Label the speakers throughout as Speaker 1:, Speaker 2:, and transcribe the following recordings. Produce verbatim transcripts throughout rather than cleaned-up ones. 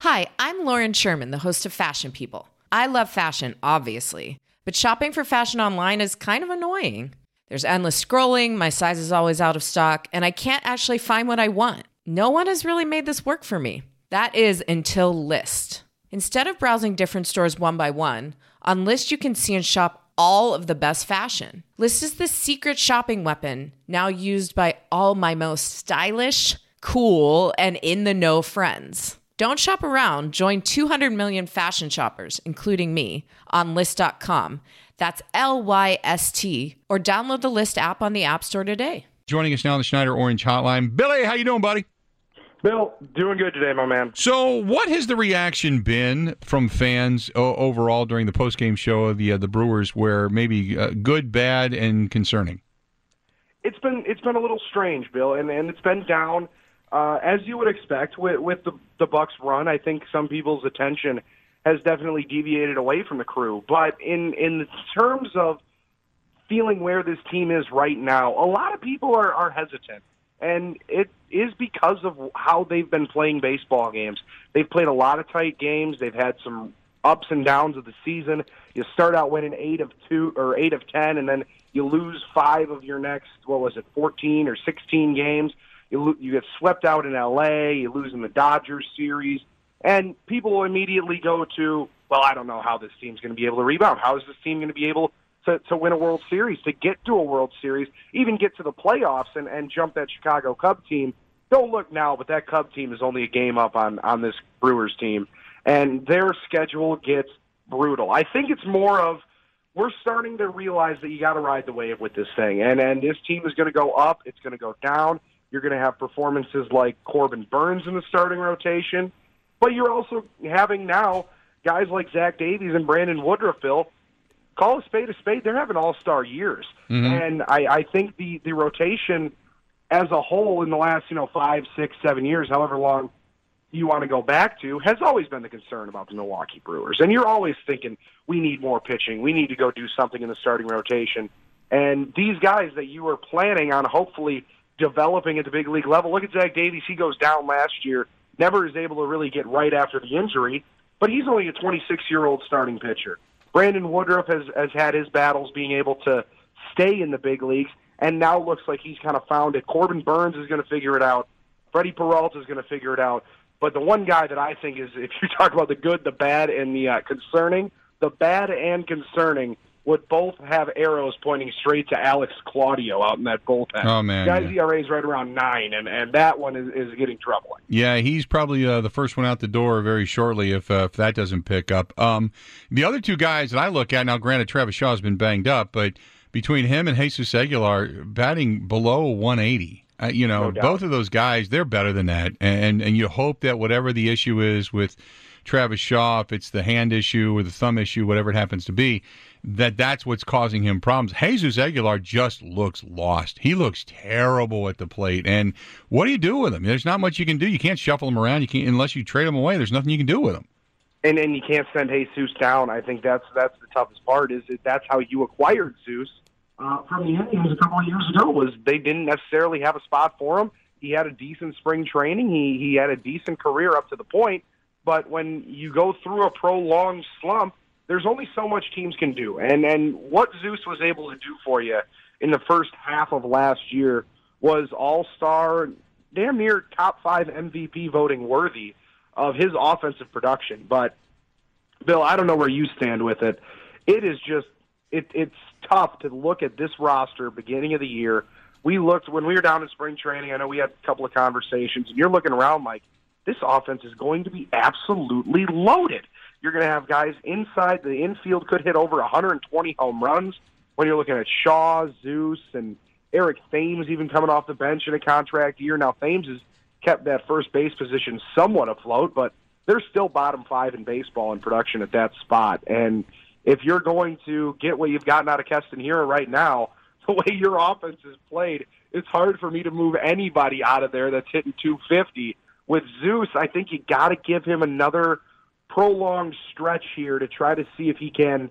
Speaker 1: Hi, I'm Lauren Sherman, the host of Fashion People. I love fashion, obviously, but shopping for fashion online is kind of annoying. There's endless scrolling, my size is always out of stock, and I can't actually find what I want. No one has really made this work for me. That is until Lyst. Instead of browsing different stores one by one, on Lyst you can see and shop all of the best fashion. Lyst is the secret shopping weapon, now used by all my most stylish, cool, and in-the-know friends. Don't shop around. Join two hundred million fashion shoppers, including me, on Lyst dot com. That's L Y S T. Or download the Lyst app on the App Store today.
Speaker 2: Joining us now on the Schneider Orange Hotline. Billy, how you doing, buddy?
Speaker 3: Bill, doing good today, my man.
Speaker 2: So what has the reaction been from fans o- overall during the postgame show of the uh, the Brewers, where maybe uh, good, bad, and concerning?
Speaker 3: It's been it's been a little strange, Bill, and, and it's been down. Uh, as you would expect with, with the, the Bucks run, I think some people's attention has definitely deviated away from the Crew. But in, in terms of feeling where this team is right now, a lot of people are, are hesitant. And it is because of how they've been playing baseball games. They've played a lot of tight games. They've had some ups and downs of the season. You start out winning eight of two or eight of ten, and then you lose five of your next, what was it, fourteen or sixteen games. You, lo- you get swept out in L A, you lose in the Dodgers series, and people will immediately go to, well, I don't know how this team's going to be able to rebound. How is this team going to be able to, to win a World Series, to get to a World Series, even get to the playoffs and, and jump that Chicago Cub team? Don't look now, but that Cub team is only a game up on, on this Brewers team, and their schedule gets brutal. I think it's more of we're starting to realize that you got to ride the wave with this thing, and, and this team is going to go up, it's going to go down. You're going to have performances like Corbin Burns in the starting rotation, but you're also having now guys like Zach Davies and Brandon Woodruff, Bill, call a spade a spade. They're having all-star years. Mm-hmm. And I, I think the, the rotation as a whole in the last, you know, five, six, seven years, however long you want to go back to, has always been the concern about the Milwaukee Brewers. And you're always thinking, we need more pitching. We need to go do something in the starting rotation. And these guys that you were planning on hopefully developing at the big league level. Look at Zach Davies. He goes down last year, never is able to really get right after the injury, but he's only a twenty-six-year-old starting pitcher. Brandon Woodruff has, has had his battles being able to stay in the big leagues, and now looks like he's kind of found it. Corbin Burns is going to figure it out. Freddie Peralta is going to figure it out. But the one guy that I think is, if you talk about the good, the bad, and the uh, concerning, the bad and concerning would both have arrows pointing straight to Alex Claudio out in that bullpen.
Speaker 2: Oh, man.
Speaker 3: Guy's
Speaker 2: yeah.
Speaker 3: E R A is right around nine, and, and that one is, is getting troubling.
Speaker 2: Yeah, he's probably uh, the first one out the door very shortly if, uh, if that doesn't pick up. Um, the other two guys that I look at, now granted Travis Shaw has been banged up, but between him and Jesus Aguilar, batting below one eighty. Uh, you know,
Speaker 3: No
Speaker 2: both of those guys, they're better than that. And, and you hope that whatever the issue is with Travis Shaw, if it's the hand issue or the thumb issue, whatever it happens to be, that that's what's causing him problems. Jesus Aguilar just looks lost. He looks terrible at the plate. And what do you do with him? There's not much you can do. You can't shuffle him around. You can't, unless you trade him away, there's nothing you can do with him.
Speaker 3: And and you can't send Jesus down. I think that's that's the toughest part, is that that's how you acquired Zeus uh, from the Indians a couple of years ago, was they didn't necessarily have a spot for him. He had a decent spring training. He he had a decent career up to the point. But when you go through a prolonged slump, there's only so much teams can do. And and what Zeus was able to do for you in the first half of last year was all-star, damn near top five M V P voting worthy of his offensive production. But, Bill, I don't know where you stand with it. It is just it, it's tough to look at this roster beginning of the year. We looked, when we were down in spring training, I know we had a couple of conversations, and you're looking around like, this offense is going to be absolutely loaded. You're going to have guys inside the infield could hit over one hundred twenty home runs when you're looking at Shaw, Zeus, and Eric Thames even coming off the bench in a contract year. Now, Thames has kept that first base position somewhat afloat, but they're still bottom five in baseball in production at that spot. And if you're going to get what you've gotten out of Keston Hiura right now, the way your offense is played, it's hard for me to move anybody out of there that's hitting two fifty. With Zeus, I think you got to give him another prolonged stretch here to try to see if he can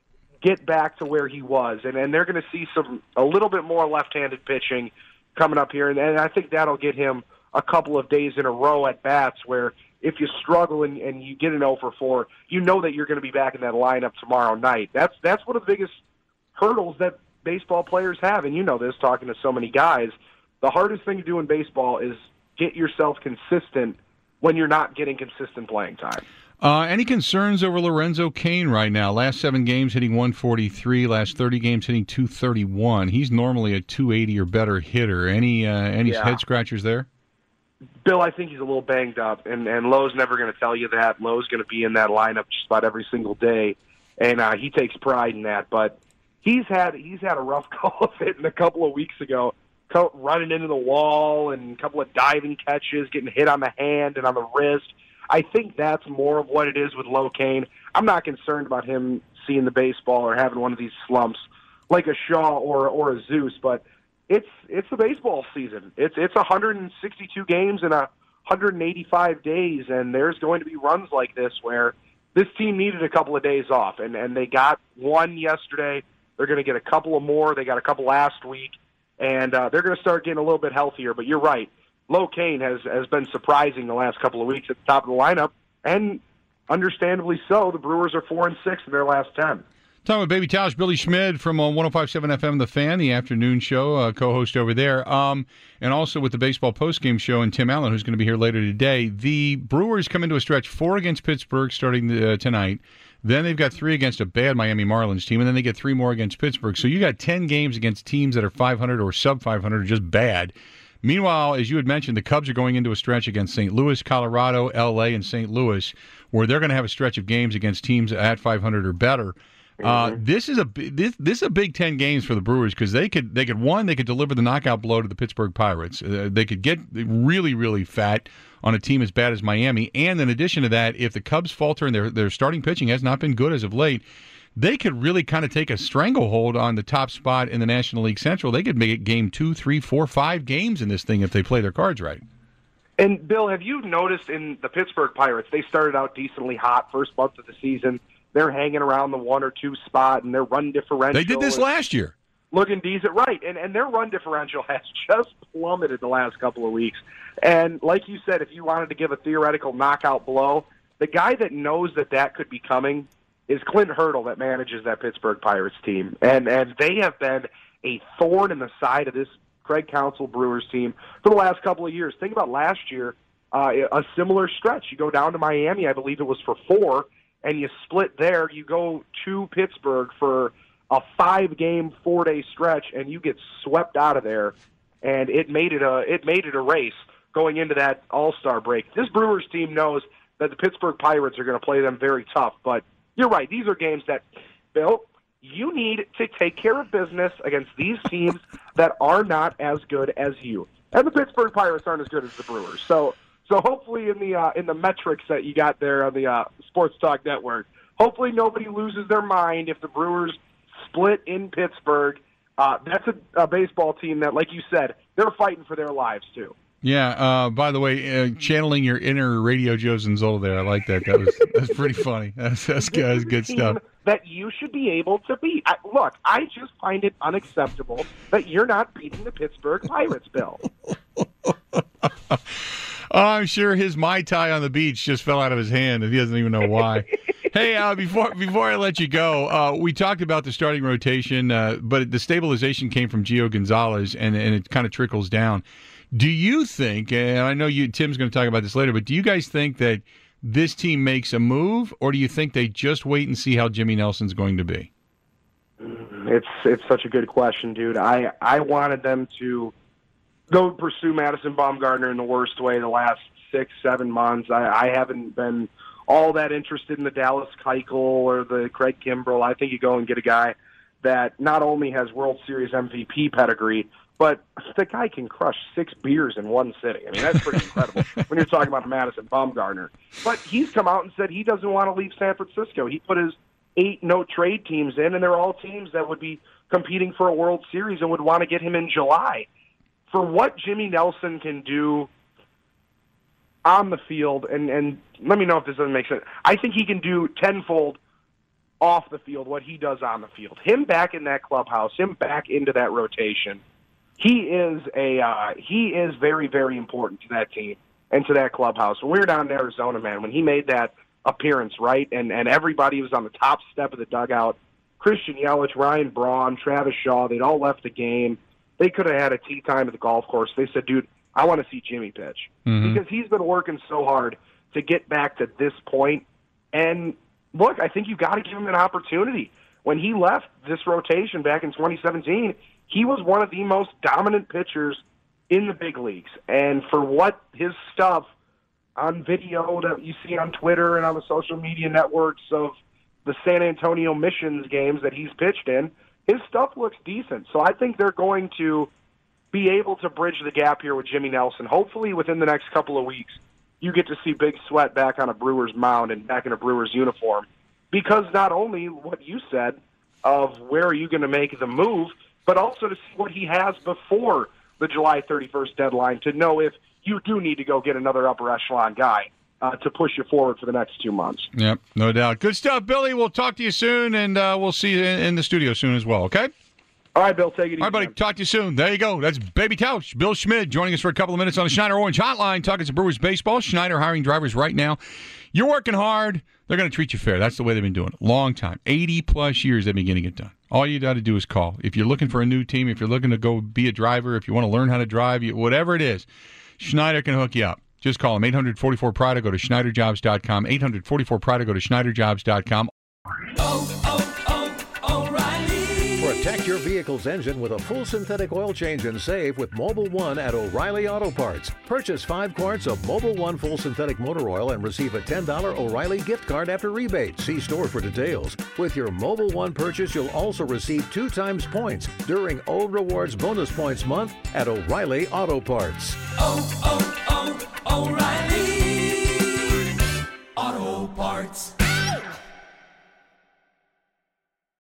Speaker 3: get back to where he was. And, and they're going to see some a little bit more left-handed pitching coming up here, and, and I think that'll get him a couple of days in a row at bats where if you struggle and, and you get an oh for four, you know that you're going to be back in that lineup tomorrow night. That's that's one of the biggest hurdles that baseball players have, and you know this, talking to so many guys. The hardest thing to do in baseball is get yourself consistent when you're not getting consistent playing time.
Speaker 2: Uh, any concerns over Lorenzo Cain right now? Last seven games hitting one forty-three, last thirty games hitting two thirty-one. He's normally a two eighty or better hitter. Any uh, any
Speaker 3: yeah.
Speaker 2: head scratchers there?
Speaker 3: Bill, I think he's a little banged up, and, and Lowe's never going to tell you that. Lowe's going to be in that lineup just about every single day, and uh, he takes pride in that. But he's had he's had a rough go of it in a couple of weeks ago, running into the wall and a couple of diving catches, getting hit on the hand and on the wrist. I think that's more of what it is with Lo Cain. I'm not concerned about him seeing the baseball or having one of these slumps like a Shaw or or a Zeus, but it's it's the baseball season. It's it's one hundred sixty-two games in a one hundred eighty-five days, and there's going to be runs like this where this team needed a couple of days off, and, and they got one yesterday. They're going to get a couple of more. They got a couple last week, and uh, they're going to start getting a little bit healthier. But you're right. Lo Cain has, has been surprising the last couple of weeks at the top of the lineup, and understandably so. The Brewers are four and six in their last ten.
Speaker 2: Talking with Baby Tausch, Billy Schmid from uh, one oh five point seven F M, The Fan, the afternoon show, uh, co-host over there, um, and also with the baseball postgame show, and Tim Allen, who's going to be here later today. The Brewers come into a stretch, four against Pittsburgh starting uh, tonight. Then they've got three against a bad Miami Marlins team, and then they get three more against Pittsburgh. So you got ten games against teams that are five hundred or sub five hundred, or just bad. Meanwhile, as you had mentioned, the Cubs are going into a stretch against Saint Louis, Colorado, L A, and Saint Louis, where they're going to have a stretch of games against teams at five hundred or better. Mm-hmm. Uh, this is a this this is a big ten games for the Brewers, because they could they could one they could deliver the knockout blow to the Pittsburgh Pirates. Uh, they could get really really fat on a team as bad as Miami, and in addition to that, if the Cubs falter and their their starting pitching has not been good as of late, they could really kind of take a stranglehold on the top spot in the National League Central. They could make it game two, three, four, five games in this thing if they play their cards right.
Speaker 3: And, Bill, have you noticed in the Pittsburgh Pirates, they started out decently hot first month of the season. They're hanging around the one or two spot, and their run differential.
Speaker 2: They did this last year.
Speaker 3: Looking decent, right. And, and their run differential has just plummeted the last couple of weeks. And like you said, if you wanted to give a theoretical knockout blow, the guy that knows that that could be coming is Clint Hurdle, that manages that Pittsburgh Pirates team. And and they have been a thorn in the side of this Craig Counsell Brewers team for the last couple of years. Think about last year, uh, a similar stretch. You go down to Miami, I believe it was for four, and you split there. You go to Pittsburgh for a five-game, four-day stretch, and you get swept out of there. And it made it a it made it a race going into that All-Star break. This Brewers team knows that the Pittsburgh Pirates are going to play them very tough, but you're right. These are games that, Bill, you need to take care of business against these teams that are not as good as you. And the Pittsburgh Pirates aren't as good as the Brewers. So, so hopefully in the uh, in the metrics that you got there on the uh, Sports Talk Network, hopefully nobody loses their mind if the Brewers split in Pittsburgh. Uh, that's a, a baseball team that, like you said, they're fighting for their lives too.
Speaker 2: Yeah. Uh, by the way, uh, channeling your inner Radio Joe Zanzola there, I like that. That was that's pretty funny. That's that's good, that's good stuff.
Speaker 3: That you should be able to beat. I, look, I just find it unacceptable that you're not beating the Pittsburgh Pirates, Bill.
Speaker 2: I'm sure his Mai Tai on the beach just fell out of his hand, and he doesn't even know why. Hey, uh, before before I let you go, uh, we talked about the starting rotation, uh, but the stabilization came from Gio Gonzalez, and, and it kind of trickles down. Do you think, and I know you, Tim's going to talk about this later, but do you guys think that this team makes a move, or do you think they just wait and see how Jimmy Nelson's going to be?
Speaker 3: It's it's such a good question, dude. I, I wanted them to go pursue Madison Bumgarner in the worst way the last six, seven months. I, I haven't been all that interested in the Dallas Keuchel or the Craig Kimbrell. I think you go and get a guy that not only has World Series M V P pedigree, but the guy can crush six beers in one sitting. I mean, that's pretty incredible when you're talking about Madison Bumgarner. But he's come out and said he doesn't want to leave San Francisco. He put his eight no-trade teams in, and they're all teams that would be competing for a World Series and would want to get him in July. For what Jimmy Nelson can do on the field, and, and let me know if this doesn't make sense, I think he can do tenfold off the field what he does on the field. Him back in that clubhouse, him back into that rotation, he is a uh, he is very, very important to that team. into that clubhouse. When we were down in Arizona, man, when he made that appearance, right, and, and everybody was on the top step of the dugout, Christian Yelich, Ryan Braun, Travis Shaw, they'd all left the game. They could have had a tee time at the golf course. They said, dude, I want to see Jimmy pitch. Mm-hmm. Because he's been working so hard to get back to this point. And, look, I think you've got to give him an opportunity. When he left this rotation back in twenty seventeen, he was one of the most dominant pitchers in the big leagues. And for what his stuff on video that you see on Twitter and on the social media networks of the San Antonio Missions games that he's pitched in, his stuff looks decent. So I think they're going to be able to bridge the gap here with Jimmy Nelson. Hopefully within the next couple of weeks, you get to see Big Sweat back on a Brewers mound and back in a Brewers uniform. Because not only what you said of where are you going to make the move, but also to see what he has before the July thirty-first deadline to know if you do need to go get another upper echelon guy uh, to push you forward for the next two months.
Speaker 2: Yep, no doubt. Good stuff, Billy. We'll talk to you soon, and uh, we'll see you in, in the studio soon as well, okay?
Speaker 3: All right, Bill, take it easy.
Speaker 2: All right, buddy, talk to you soon. There you go. That's Baby Couch, Bill Schmid, joining us for a couple of minutes on the Schneider Orange Hotline, talking some Brewers baseball. Schneider hiring drivers right now. You're working hard. They're going to treat you fair. That's the way they've been doing it. Long time. eighty-plus years they've been getting it done. All you got to do is call. If you're looking for a new team, if you're looking to go be a driver, if you want to learn how to drive, whatever it is, Schneider can hook you up. Just call them. eight hundred forty-four Pride. Go to Schneider Jobs dot com. eight hundred forty-four Pride. Go to Schneider Jobs dot com.
Speaker 4: Oh, oh, oh, O'Reilly.
Speaker 5: Protect your vehicle's engine with a full synthetic oil change and save with Mobil one at O'Reilly Auto Parts. Purchase five quarts of Mobil one full synthetic motor oil and receive a ten dollars O'Reilly gift card after rebate. See store for details. With your Mobil one purchase, you'll also receive two times points during O Rewards Bonus Points Month at O'Reilly Auto Parts.
Speaker 4: Oh, oh, oh, O'Reilly Auto Parts.